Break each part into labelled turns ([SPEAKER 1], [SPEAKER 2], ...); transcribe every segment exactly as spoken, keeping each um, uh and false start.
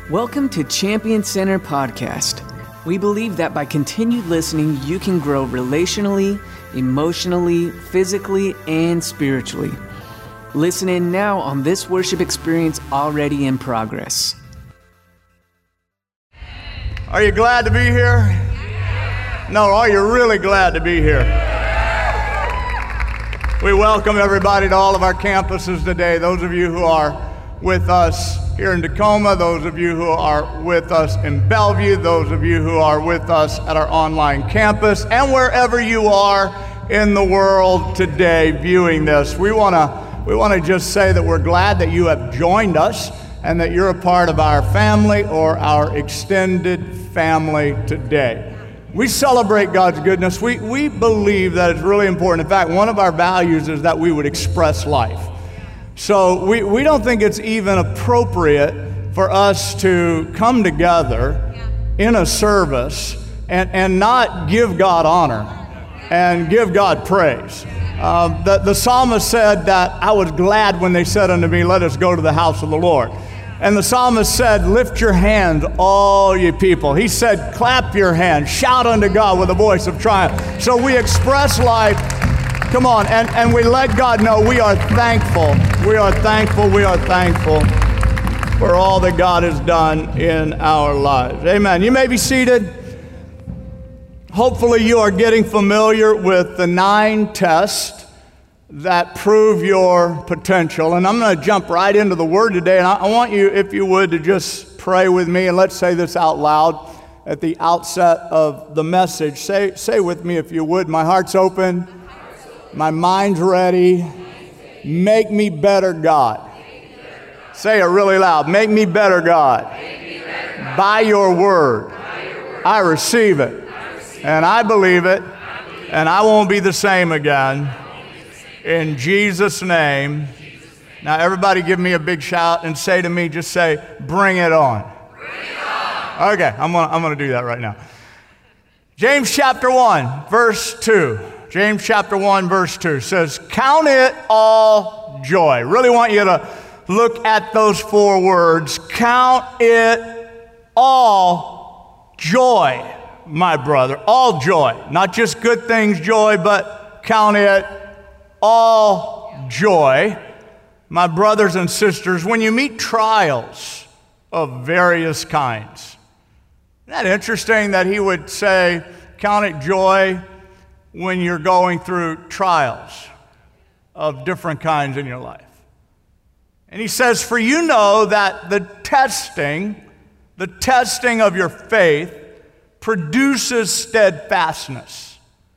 [SPEAKER 1] Welcome to Champion Center Podcast. We believe that by continued listening, you can grow relationally, emotionally, physically, and spiritually. Listen in now on this worship experience already in progress.
[SPEAKER 2] Are you glad to be here? No, are you really glad to be here? We welcome everybody to all of our campuses today. Those of you who are with us here in Tacoma, those of you who are with us in Bellevue, those of you who are with us at our online campus, and wherever you are in the world today viewing this. We want to we want to just say that we're glad that you have joined us and that you're a part of our family or our extended family today. We celebrate God's goodness. We, we believe that it's really important. In fact, one of our values is that we would express life. So we, we don't think it's even appropriate for us to come together in a service and, and not give God honor and give God praise. Uh, the, the psalmist said that I was glad when they said unto me, let us go to the house of the Lord. And the psalmist said, lift your hands, all ye people. He said, clap your hands, shout unto God with a voice of triumph. So we express life. Come on, and, and we let God know we are thankful. We are thankful, we are thankful for all that God has done in our lives. Amen. You may be seated. Hopefully you are getting familiar with the nine tests that prove your potential. And I'm going to jump right into the Word today. And I, I want you, if you would, to just pray with me. And let's say this out loud at the outset of the message. Say, say with me, if you would, my heart's open. My mind's ready. Make me better, God. Say it really loud. Make me better, God. By your word, I receive it. And I believe it. And I won't be the same again. In Jesus' name. Now, everybody give me a big shout and say to me, just say, bring it on. Bring it on. Okay, I'm gonna, I'm gonna do that right now. James chapter one, verse two. James chapter one, verse two says, count it all joy. Really want you to look at those four words. Count it all joy, my brother. All joy. Not just good things joy, but count it all joy, my brothers and sisters, when you meet trials of various kinds. Isn't that interesting that he would say, count it joy when you're going through trials of different kinds in your life? And he says, for you know that the testing, the testing of your faith produces steadfastness.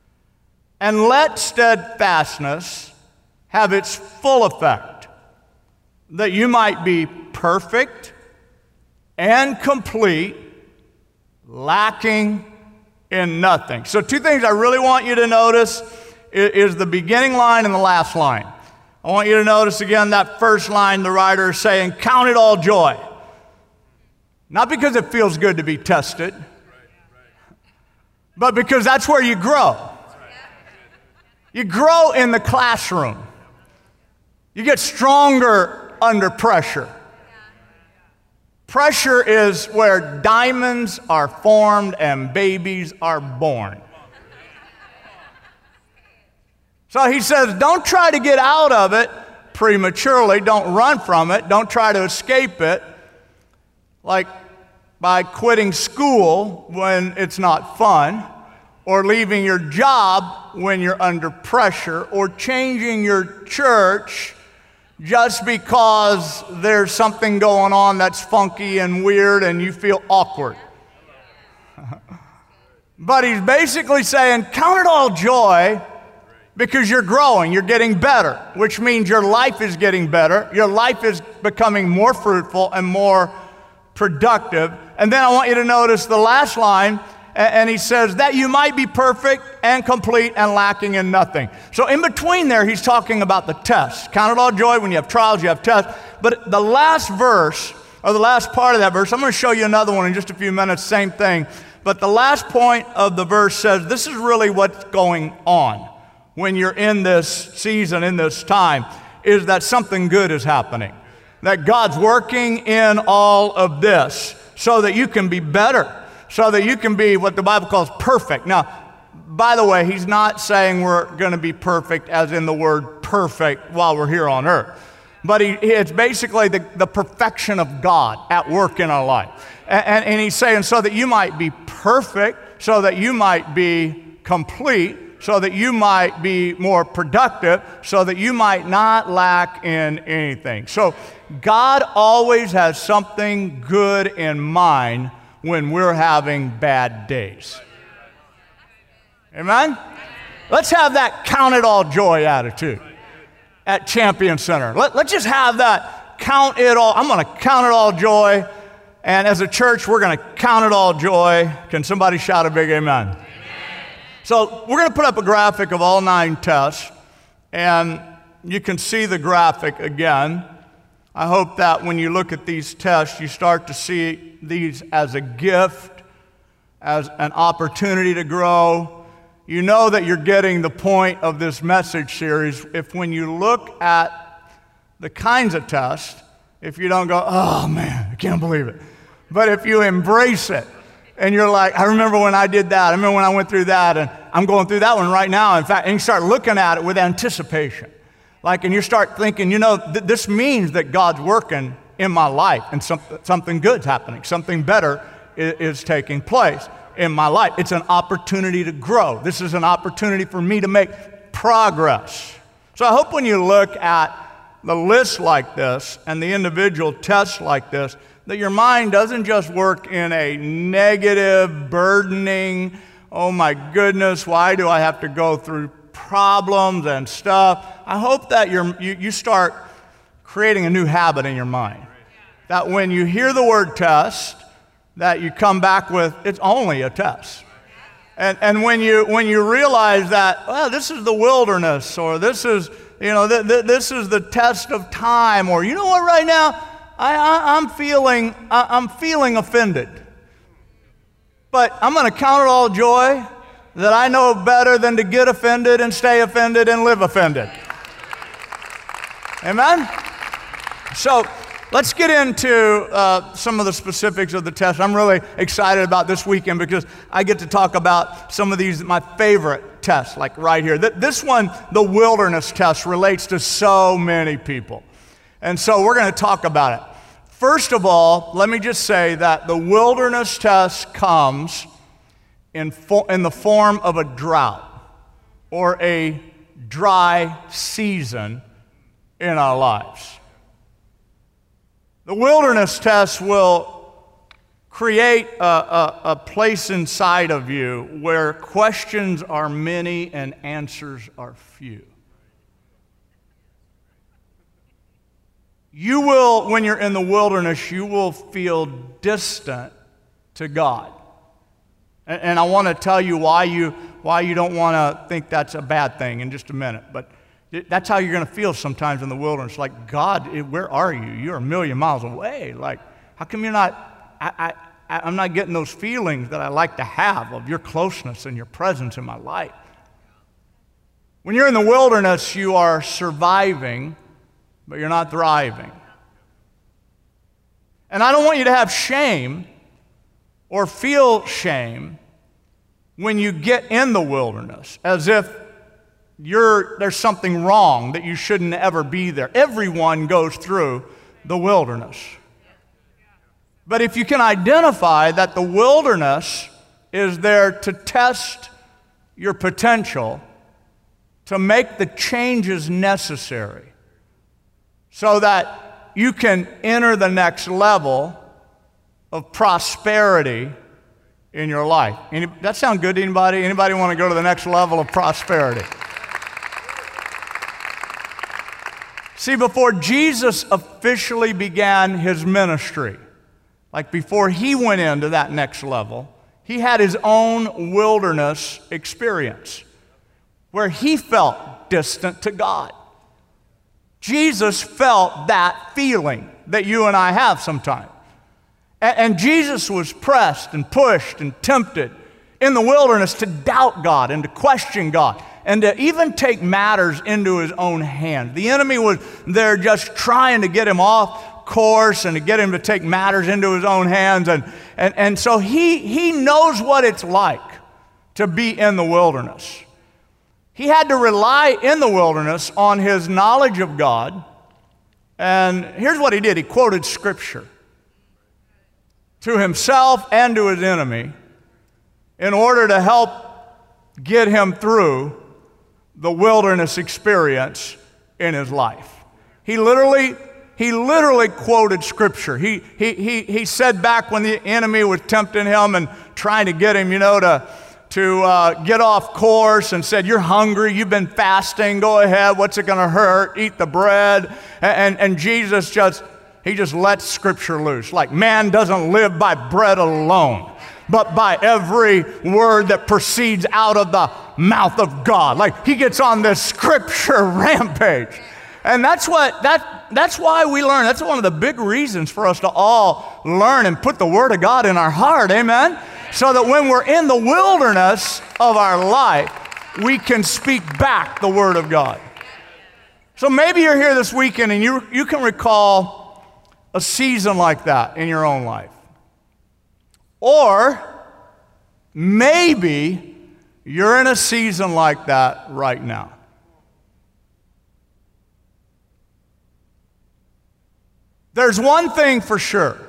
[SPEAKER 2] And let steadfastness have its full effect, that you might be perfect and complete, lacking in nothing. So two things I really want you to notice is the beginning line and the last line. I want you to notice again that first line, the writer is saying, count it all joy. Not because it feels good to be tested, but because that's where you grow. You grow in the classroom. You get stronger under pressure. Pressure is where diamonds are formed and babies are born. So he says, don't try to get out of it prematurely. Don't run from it. Don't try to escape it, like by quitting school when it's not fun, or leaving your job when you're under pressure, or changing your church just because there's something going on that's funky and weird and you feel awkward. But he's basically saying, count it all joy because you're growing, you're getting better, which means your life is getting better, your life is becoming more fruitful and more productive. And then I want you to notice the last line, and he says that you might be perfect and complete and lacking in nothing. So in between there, he's talking about the tests. Count it all joy when you have trials, you have tests. But the last verse, or the last part of that verse, I'm going to show you another one in just a few minutes, same thing. But the last point of the verse says this is really what's going on when you're in this season, in this time, is that something good is happening. that God's working in all of this so that you can be better, so that you can be what the Bible calls perfect. Now, by the way, he's not saying we're going to be perfect as in the word perfect while we're here on earth. But he, it's basically the, the perfection of God at work in our life. And, and, and he's saying so that you might be perfect, so that you might be complete, so that you might be more productive, so that you might not lack in anything. So God always has something good in mind when we're having bad days. Amen? Let's have that count it all joy attitude at Champion Center. Let, let's just have that count it all. I'm going to count it all joy. And as a church, we're going to count it all joy. Can somebody shout a big amen? Amen. So we're going to put up a graphic of all nine tests. And you can see the graphic again. I hope that when you look at these tests, you start to see these as a gift, as an opportunity to grow. You know that you're getting the point of this message series if when you look at the kinds of tests, if you don't go, oh man, I can't believe it. But if you embrace it and you're like, I remember when I did that, I remember when I went through that, and I'm going through that one right now. In fact, and you start looking at it with anticipation. Like, and you start thinking, you know, th- this means that God's working in my life and some, something good's happening, something better is, is taking place in my life. It's an opportunity to grow. This is an opportunity for me to make progress. So I hope when you look at the list like this and the individual tests like this, that your mind doesn't just work in a negative, burdening, oh my goodness, why do I have to go through problems and stuff? I hope that you're, you, you start creating a new habit in your mind. That when you hear the word test, that you come back with, it's only a test. And, and when you when you realize that, well, this is the wilderness, or this is, you know, th- th- this is the test of time, or you know what, right now, I, I, I'm feeling I, I'm feeling offended. But I'm going to count it all joy that I know better than to get offended and stay offended and live offended. Amen? So let's get into uh, some of the specifics of the test. I'm really excited about this weekend because I get to talk about some of these, my favorite tests, like right here. This one, the wilderness test, relates to so many people. And so we're going to talk about it. First of all, let me just say that the wilderness test comes in, fo- in the form of a drought or a dry season in our lives. The wilderness test will create a, a, a place inside of you where questions are many and answers are few. You will, when you're in the wilderness, you will feel distant to God. And, and I want to tell you why you, why you don't want to think that's a bad thing in just a minute. But that's how you're going to feel sometimes in the wilderness. Like, God, where are you? You're a million miles away. Like, how come you're not, I, I, I'm not getting those feelings that I like to have of your closeness and your presence in my life. When you're in the wilderness, you are surviving, but you're not thriving. And I don't want you to have shame or feel shame when you get in the wilderness, as if You're, there's something wrong, that you shouldn't ever be there. Everyone goes through the wilderness. But if you can identify that the wilderness is there to test your potential, to make the changes necessary so that you can enter the next level of prosperity in your life. Any, that sound good to anybody? Anybody want to go to the next level of prosperity? See, before Jesus officially began his ministry, like before he went into that next level, he had his own wilderness experience where he felt distant to God. Jesus felt that feeling that you and I have sometimes. And, and Jesus was pressed and pushed and tempted in the wilderness to doubt God and to question God, and to even take matters into his own hand. The enemy was there just trying to get him off course and to get him to take matters into his own hands. And, and, and so he, he knows what it's like to be in the wilderness. He had to rely in the wilderness on his knowledge of God. And here's what he did. He quoted Scripture to himself and to his enemy in order to help get him through the wilderness experience in his life. He literally, he literally quoted Scripture. He, he, he, he said back when the enemy was tempting him and trying to get him, you know, to to uh, get off course, and said, you're hungry, you've been fasting, go ahead, what's it going to hurt? Eat the bread. And, and, and Jesus just, he just lets Scripture loose. Like, man doesn't live by bread alone, but by every word that proceeds out of the mouth of God. Like, he gets on this Scripture rampage. And that's what, that, that's why we learn. That's one of the big reasons for us to all learn and put the Word of God in our heart, amen? So that when we're in the wilderness of our life, we can speak back the Word of God. So maybe you're here this weekend and you, you can recall a season like that in your own life. Or maybe you're in a season like that right now. There's one thing for sure.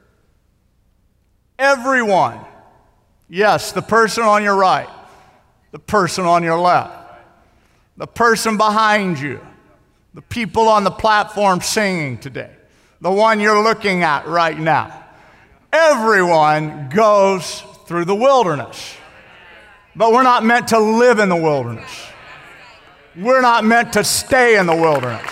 [SPEAKER 2] Everyone, yes, the person on your right, the person on your left, the person behind you, the people on the platform singing today, the one you're looking at right now. Everyone goes through the wilderness. But we're not meant to live in the wilderness. We're not meant to stay in the wilderness.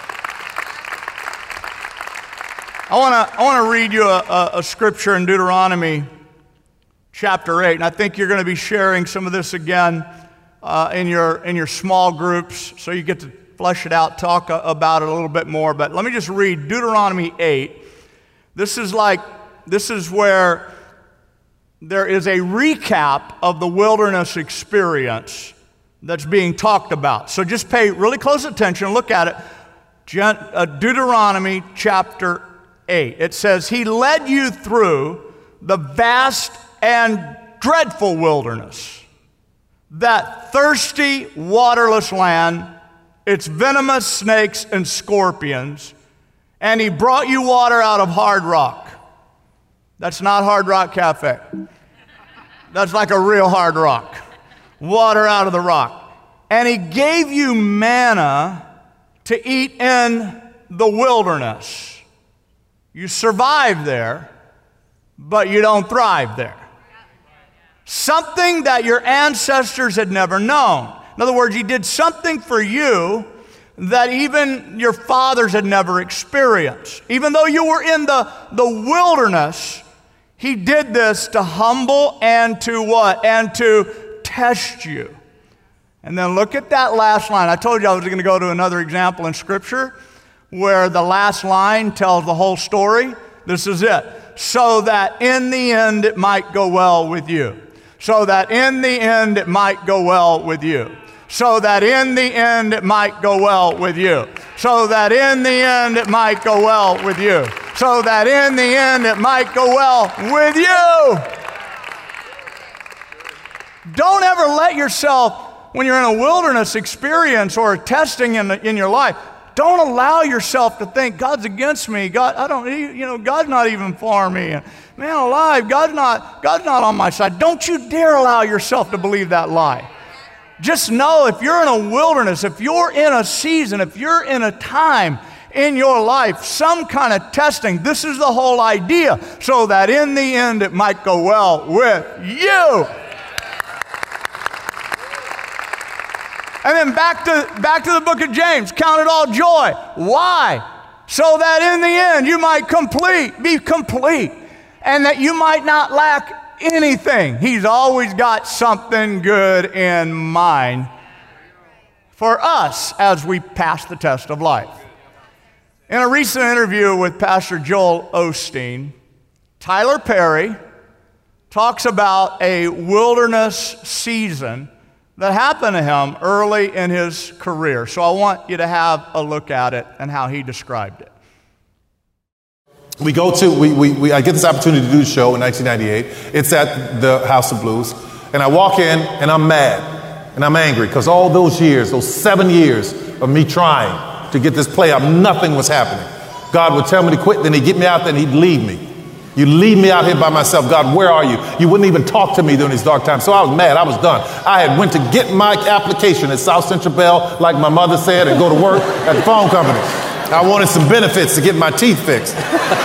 [SPEAKER 2] I want to I want to read you a, a, a scripture in Deuteronomy chapter eight, and I think you're going to be sharing some of this again uh, in your in your small groups, so you get to flesh it out, talk a, about it a little bit more. But let me just read Deuteronomy eight. This is like this is where there is a recap of the wilderness experience that's being talked about. So just pay really close attention. Look at it. Gen, uh, Deuteronomy chapter eight. It says, He led you through the vast and dreadful wilderness, that thirsty, waterless land, its venomous snakes and scorpions, and He brought you water out of hard rock. That's not Hard Rock Cafe. That's like a real hard rock. Water out of the rock. And He gave you manna to eat in the wilderness. You survive there, but you don't thrive there. Something that your ancestors had never known. In other words, He did something for you that even your fathers had never experienced. Even though you were in the, the wilderness, He did this to humble and to what? And to test you. And then look at that last line. I told you I was going to go to another example in Scripture where the last line tells the whole story. This is it. So that in the end it might go well with you. So that in the end it might go well with you. So that in the end it might go well with you. So that in the end it might go well with you. So that in the end it might go well with you. Don't ever let yourself, when you're in a wilderness experience or testing in, in your life, don't allow yourself to think God's against me. God, I don't, you know, God's not even for me. And man alive, God's not, God's not on my side. Don't you dare allow yourself to believe that lie. Just know if you're in a wilderness, if you're in a season, if you're in a time in your life, some kind of testing, this is the whole idea, so that in the end it might go well with you. And then back to, back to the book of James, count it all joy. Why? So that in the end you might complete, be complete, and that you might not lack anything. He's always got something good in mind for us as we pass the test of life. In a recent interview with Pastor Joel Osteen, Tyler Perry talks about a wilderness season that happened to him early in his career. So I want you to have a look at it and how he described it.
[SPEAKER 3] we go to, we, we, we, I get this opportunity to do the show in nineteen ninety-eight. It's at the House of Blues. And I walk in and I'm mad and I'm angry because all those years, those seven years of me trying to get this play up, nothing was happening. God would tell me to quit, then he'd get me out there and he'd leave me. You leave me out here by myself. God, where are you? You wouldn't even talk to me during these dark times. So I was mad. I was done. I had went to get my application at South Central Bell, like my mother said, and go to work at the phone company. I wanted some benefits to get my teeth fixed.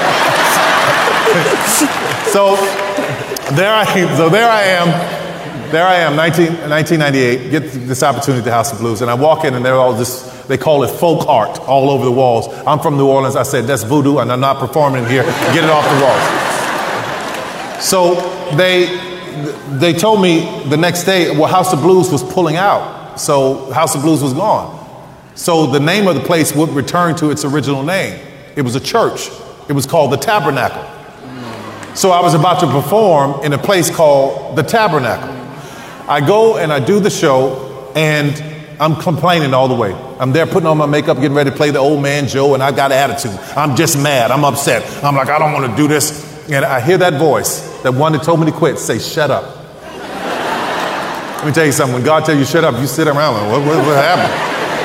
[SPEAKER 3] so there I am. So there I am. There I am, nineteen ninety-eight, get this opportunity at the House of Blues, and I walk in and they're all this, they call it folk art all over the walls. I'm from New Orleans. I said, that's voodoo, and I'm not performing here. Get it off the walls. So they, they told me the next day, well, House of Blues was pulling out. So House of Blues was gone. So the name of the place would return to its original name. It was a church. It was called the Tabernacle. So I was about to perform in a place called the Tabernacle. I go and I do the show and I'm complaining all the way. I'm there putting on my makeup, getting ready to play the old man Joe, and I've got attitude. I'm just mad. I'm upset. I'm like, I don't want to do this. And I hear that voice, that one that told me to quit, say, shut up. Let me tell you something. When God tells you shut up, you sit around like, what, what, what happened?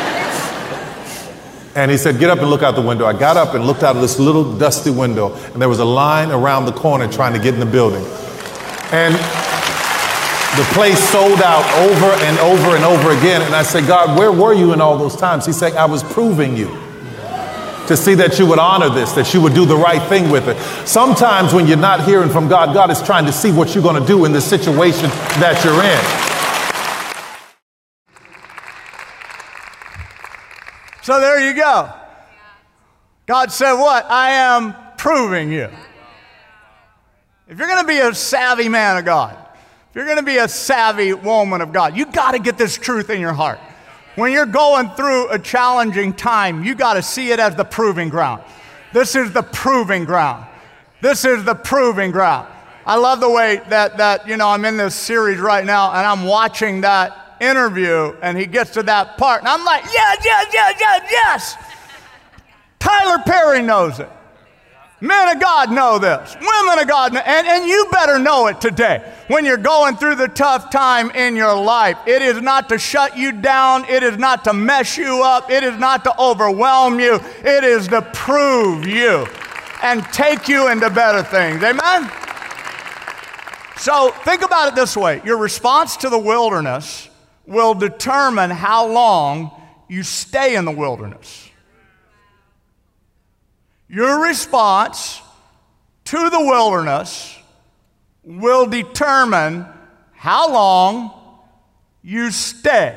[SPEAKER 3] And he said, get up and look out the window. I got up and looked out of this little dusty window, and there was a line around the corner trying to get in the building. And the place sold out over and over and over again. And I said, God, where were you in all those times? He said, I was proving you to see that you would honor this, that you would do the right thing with it. Sometimes when you're not hearing from God, God is trying to see what you're going to do in the situation that you're in.
[SPEAKER 2] So there you go. God said what? I am proving you. If you're going to be a savvy man of God, if you're going to be a savvy woman of God, you got to get this truth in your heart. When you're going through a challenging time, you got to see it as the proving ground. This is the proving ground. This is the proving ground. I love the way that, that, you know, I'm in this series right now and I'm watching that interview and he gets to that part and I'm like, yes, yes, yes, yes, yes. Tyler Perry knows it. Men of God know this. Women of God know, and, and you better know it today. When you're going through the tough time in your life, it is not to shut you down. It is not to mess you up. It is not to overwhelm you. It is to prove you and take you into better things. Amen? So think about it this way. Your response to the wilderness will determine how long you stay in the wilderness. Your response to the wilderness will determine how long you stay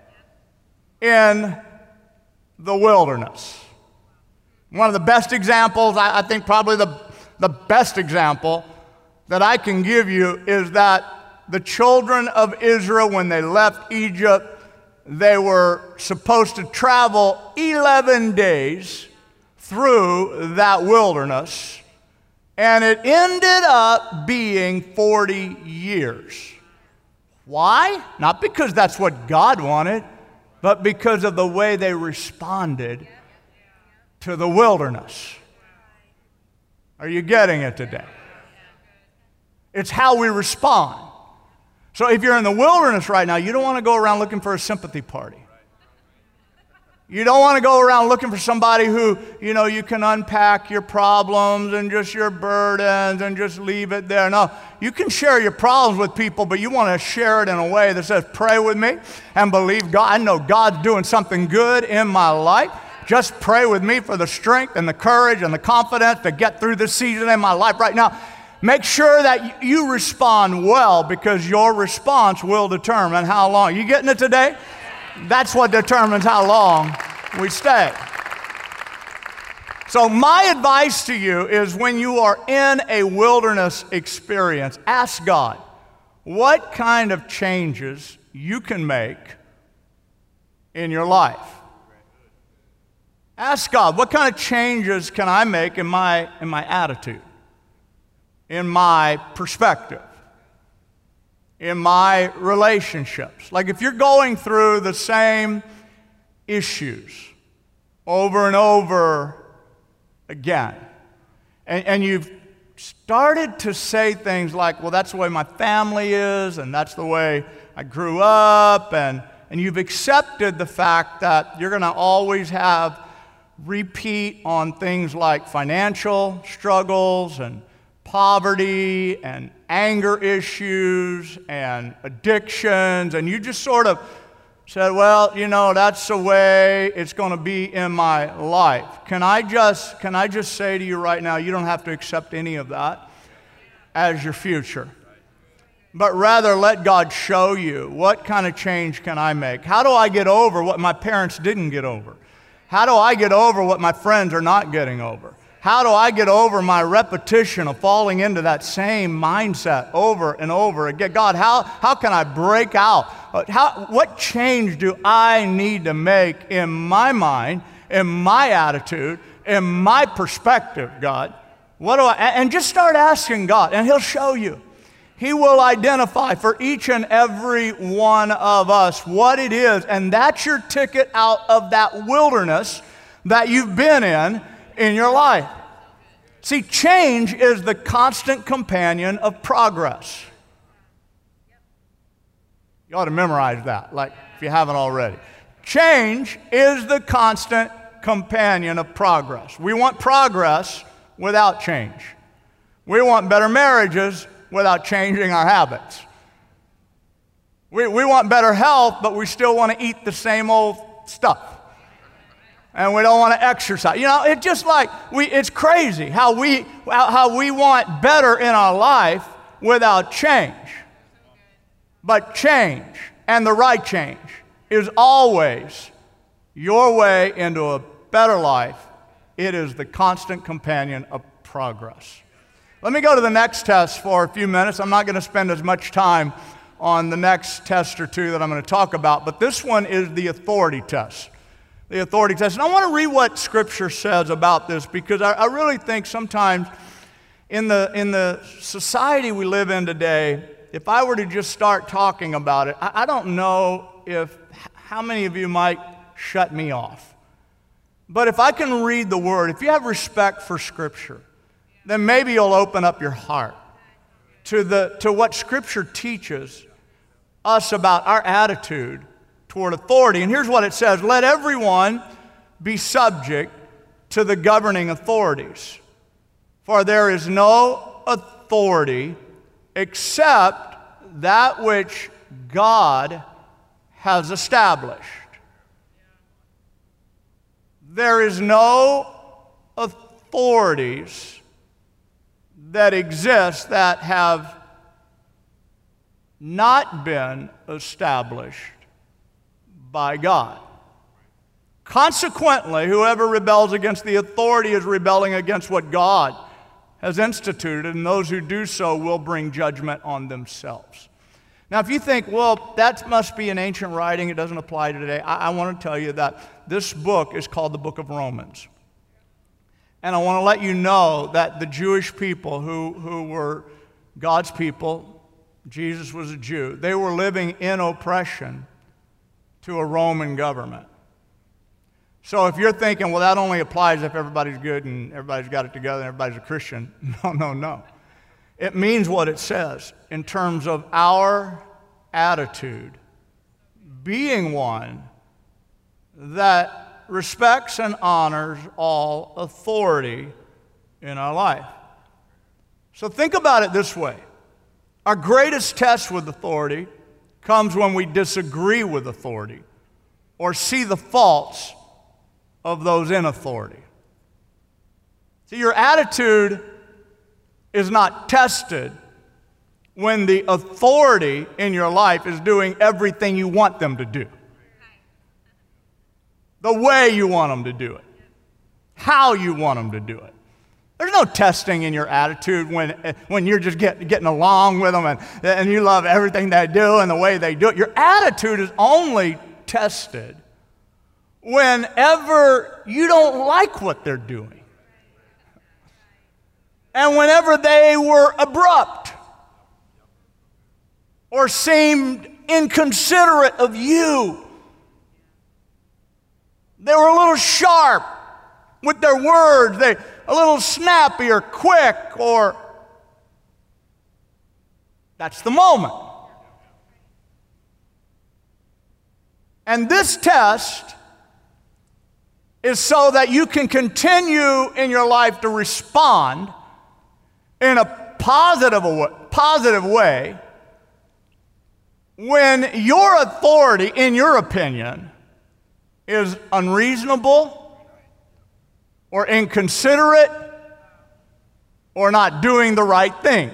[SPEAKER 2] in the wilderness. One of the best examples, I, I think probably the, the best example that I can give you is that the children of Israel, when they left Egypt, they were supposed to travel eleven days through that wilderness, and it ended up being forty years. Why? Not because that's what God wanted, but because of the way they responded to the wilderness. Are you getting it today? It's how we respond. So if you're in the wilderness right now, you don't want to go around looking for a sympathy party. You don't want to go around looking for somebody who, you know, you can unpack your problems and just your burdens and just leave it there. No, you can share your problems with people, but you want to share it in a way that says, pray with me and believe God. I know God's doing something good in my life. Just pray with me for the strength and the courage and the confidence to get through this season in my life right now. Make sure that you respond well, because your response will determine how long. You getting it today? That's what determines how long we stay. So my advice to you is, when you are in a wilderness experience, ask God what kind of changes you can make in your life. Ask God, what kind of changes can I make in my, in my attitude, in my perspective, in my relationships? Like, if you're going through the same issues over and over again, And, and you've started to say things like, well, that's the way my family is, and that's the way I grew up, and, and you've accepted the fact that you're going to always have repeat on things like financial struggles and poverty and anger issues and addictions, and you just sort of said, well, you know, that's the way it's going to be in my life. Can I just can I just say to you right now, you don't have to accept any of that as your future, but rather let God show you, what kind of change can I make? How do I get over what my parents didn't get over? How do I get over what my friends are not getting over? How do I get over my repetition of falling into that same mindset over and over again? God, how, how can I break out? How, what change do I need to make in my mind, in my attitude, in my perspective, God? What do I, and just start asking God, and He'll show you. He will identify for each and every one of us what it is, and that's your ticket out of that wilderness that you've been in in your life. See, change is the constant companion of progress. You ought to memorize that, like if you haven't already. Change is the constant companion of progress. We want progress without change. We want better marriages without changing our habits. We, we want better health, but we still want to eat the same old stuff. And we don't want to exercise. You know, it's just like, we, it's crazy how we, how, how we want better in our life without change. But change, and the right change, is always your way into a better life. It is the constant companion of progress. Let me go to the next test for a few minutes. I'm not going to spend as much time on the next test or two that I'm going to talk about, but this one is the authority test. The authority test. And I want to read what Scripture says about this, because I, I really think sometimes in the, in the society we live in today, if I were to just start talking about it, I, I don't know if how many of you might shut me off. But if I can read the Word, if you have respect for Scripture, then maybe you'll open up your heart to, the, to what Scripture teaches us about our attitude toward authority. And here's what it says: let everyone be subject to the governing authorities, for there is no authority except that which God has established. There is no authorities that exist that have not been established by God. Consequently, whoever rebels against the authority is rebelling against what God has instituted, and those who do so will bring judgment on themselves. Now, if you think, well, that must be an ancient writing, it doesn't apply to today, I, I want to tell you that this book is called the Book of Romans. And I want to let you know that the Jewish people who, who were God's people, Jesus was a Jew, they were living in oppression to a Roman government. So if you're thinking, well, that only applies if everybody's good and everybody's got it together and everybody's a Christian, no, no, no. It means what it says in terms of our attitude being one that respects and honors all authority in our life. So think about it this way. Our greatest test with authority comes when we disagree with authority or see the faults of those in authority. See, your attitude is not tested when the authority in your life is doing everything you want them to do, the way you want them to do it, how you want them to do it. There's no testing in your attitude when, when you're just get, getting along with them and, and you love everything they do and the way they do it. Your attitude is only tested whenever you don't like what they're doing. And whenever they were abrupt or seemed inconsiderate of you, they were a little sharp with their words. They a little snappy or quick, or that's the moment. And this test is so that you can continue in your life to respond in a positive, positive way when your authority, in your opinion, is unreasonable or inconsiderate or not doing the right thing.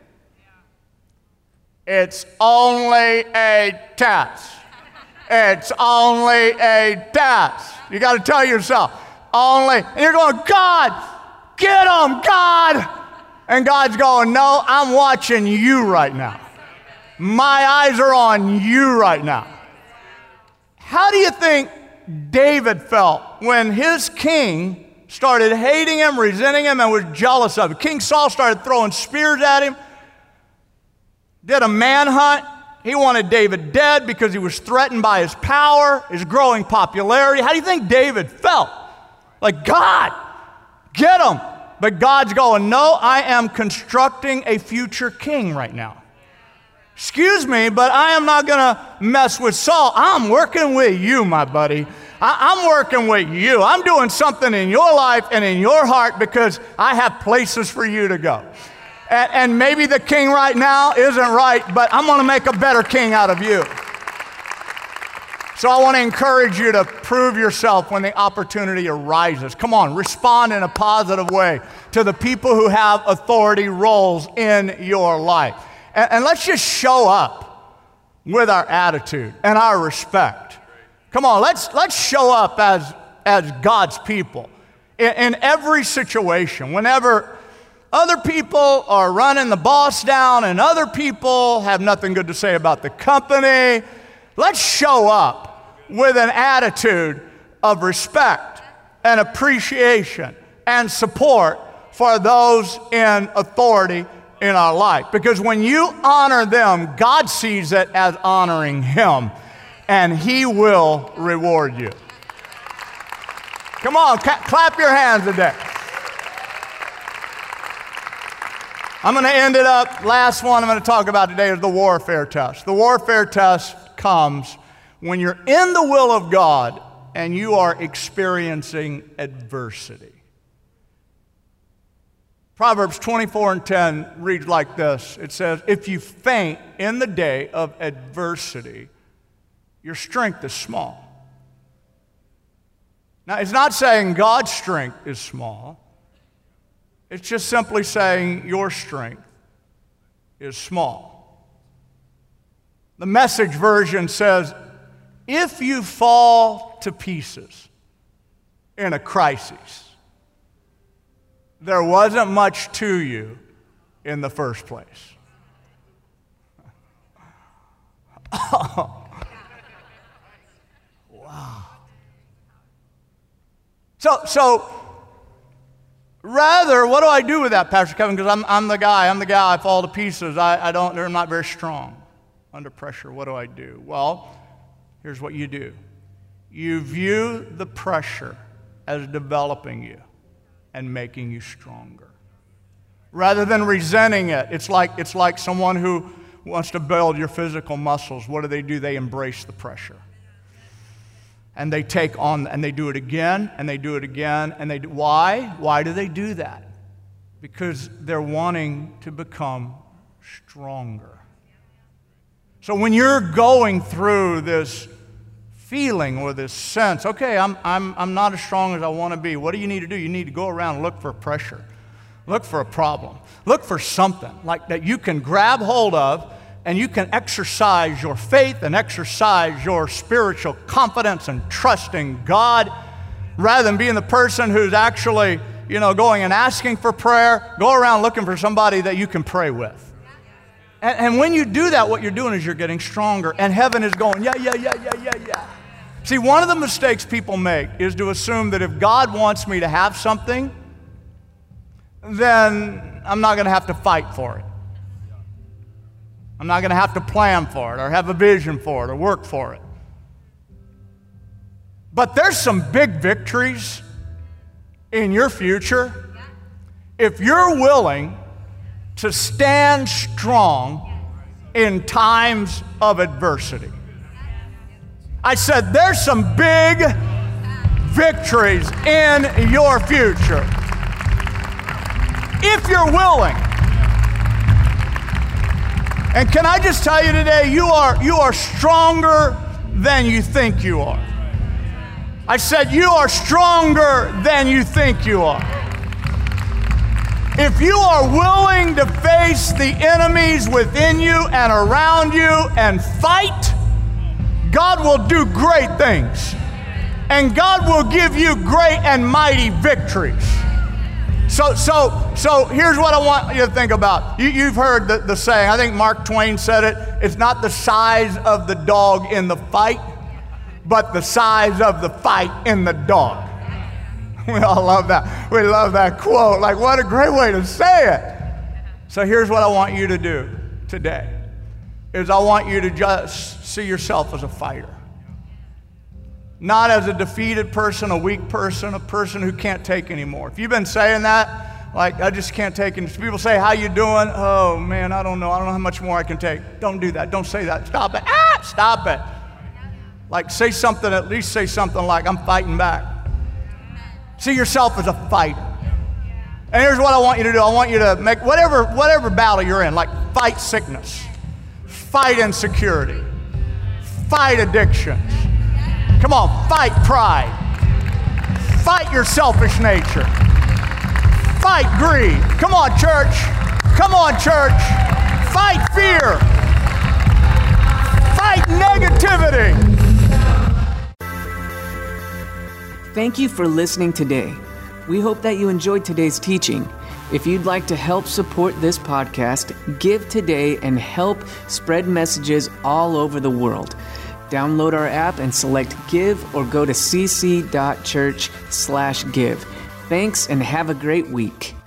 [SPEAKER 2] It's only a test. It's only a test. You got to tell yourself, only. And you're going, God, get them, God. And God's going, no, I'm watching you right now. My eyes are on you right now. How do you think David felt when his king started hating him, resenting him, and was jealous of him? King Saul started throwing spears at him, did a manhunt. He wanted David dead because he was threatened by his power, his growing popularity. How do you think David felt? Like, God, get him. But God's going, no, I am constructing a future king right now. Excuse me, but I am not going to mess with Saul. I'm working with you, my buddy. I- I'm working with you. I'm doing something in your life and in your heart because I have places for you to go. And, and maybe the king right now isn't right, but I'm going to make a better king out of you. So I want to encourage you to prove yourself when the opportunity arises. Come on, respond in a positive way to the people who have authority roles in your life. And, and let's just show up with our attitude and our respect. Come on, let's, let's show up as, as God's people in, in every situation. Whenever other people are running the boss down and other people have nothing good to say about the company, let's show up with an attitude of respect and appreciation and support for those in authority in our life. Because when you honor them, God sees it as honoring Him, and He will reward you. Come on, ca- clap your hands today. I'm going to end it up. Last one I'm going to talk about today is the warfare test. The warfare test comes when you're in the will of God and you are experiencing adversity. Proverbs twenty-four and ten reads like this. It says, if you faint in the day of adversity, your strength is small. Now, it's not saying God's strength is small. It's just simply saying your strength is small. The Message version says, if you fall to pieces in a crisis, there wasn't much to you in the first place. Oh. Wow. So, so rather, what do I do with that, Pastor Kevin? Because I'm, I'm the guy, I'm the guy, I fall to pieces. I, I don't, I'm not very strong under pressure. What do I do? Well, here's what you do. You view the pressure as developing you and making you stronger. Rather than resenting it, it's like, it's like someone who wants to build your physical muscles. What do they do? They embrace the pressure. And they take on, and they do it again, and they do it again, and they do. Why? Why do they do that? Because they're wanting to become stronger. So when you're going through this feeling or this sense, okay, I'm, I'm, I'm not as strong as I want to be, what do you need to do? You need to go around and look for pressure. Look for a problem. Look for something like that you can grab hold of, and you can exercise your faith and exercise your spiritual confidence and trusting God, rather than being the person who's actually, you know, going and asking for prayer. Go around looking for somebody that you can pray with. And, and when you do that, what you're doing is you're getting stronger, and heaven is going, yeah, yeah, yeah, yeah, yeah, yeah. See, one of the mistakes people make is to assume that if God wants me to have something, then I'm not going to have to fight for it. I'm not going to have to plan for it or have a vision for it or work for it. But there's some big victories in your future if you're willing to stand strong in times of adversity. I said, there's some big victories in your future. If you're willing. And can I just tell you today, you are, you are stronger than you think you are. I said, you are stronger than you think you are. If you are willing to face the enemies within you and around you and fight, God will do great things. And God will give you great and mighty victories. So, so, so here's what I want you to think about. You, you've heard the, the saying, I think Mark Twain said it, it's not the size of the dog in the fight, but the size of the fight in the dog. We all love that. We love that quote. Like, what a great way to say it. So here's what I want you to do today, is I want you to just see yourself as a fighter. Not as a defeated person, a weak person, a person who can't take anymore. If you've been saying that, like, I just can't take it. People say, how you doing? Oh, man, I don't know. I don't know how much more I can take. Don't do that. Don't say that. Stop it. Ah, stop it. Like, say something, at least say something like, I'm fighting back. See yourself as a fighter. And here's what I want you to do. I want you to make whatever, whatever battle you're in, like fight sickness, fight insecurity, fight addictions. Come on, fight pride. Fight your selfish nature. Fight greed. Come on, church. Come on, church. Fight fear. Fight negativity.
[SPEAKER 1] Thank you for listening today. We hope that you enjoyed today's teaching. If you'd like to help support this podcast, give today and help spread messages all over the world. Download our app and select Give or go to cc.church slash give. Thanks and have a great week.